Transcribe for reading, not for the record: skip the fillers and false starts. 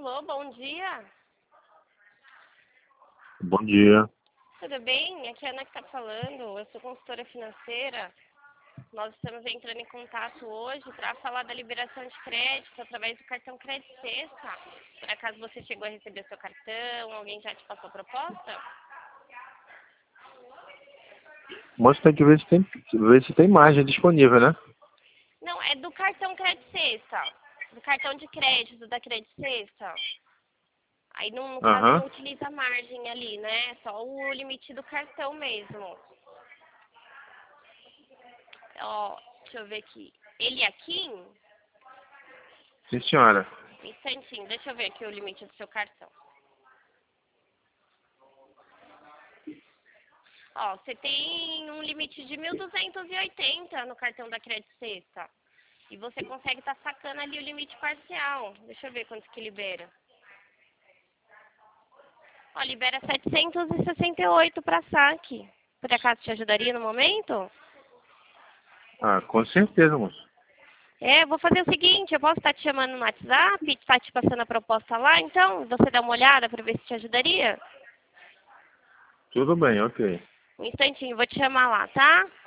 Alô, bom dia. Bom dia. Tudo bem? Aqui é a Ana que está falando. Eu sou consultora financeira. Nós estamos entrando em contato hoje para falar da liberação de crédito através do cartão Crédito Sexta. Por acaso você chegou a receber seu cartão? Alguém já te passou a proposta? Moço, tem que ver se tem margem disponível, né? Não, é do cartão Crédito Sexta. Do cartão de crédito da Crédito Sexta. Aí, no caso, Aham. não utiliza a margem ali, né? É só o limite do cartão mesmo. Ó, deixa eu ver aqui. Ele é Kim? Sim, senhora. Um instantinho, deixa eu ver aqui o limite do seu cartão. Ó, você tem um limite de 1.280 no cartão da Crédito Sexta. E você consegue estar sacando ali o limite parcial. Deixa eu ver quanto que libera. Ó, libera 768 para saque. Por acaso te ajudaria no momento? Ah, com certeza, moço. É, vou fazer o seguinte, eu posso estar te chamando no WhatsApp, estar te passando a proposta lá, então você dá uma olhada para ver se te ajudaria? Tudo bem, ok. Um instantinho, vou te chamar lá, tá?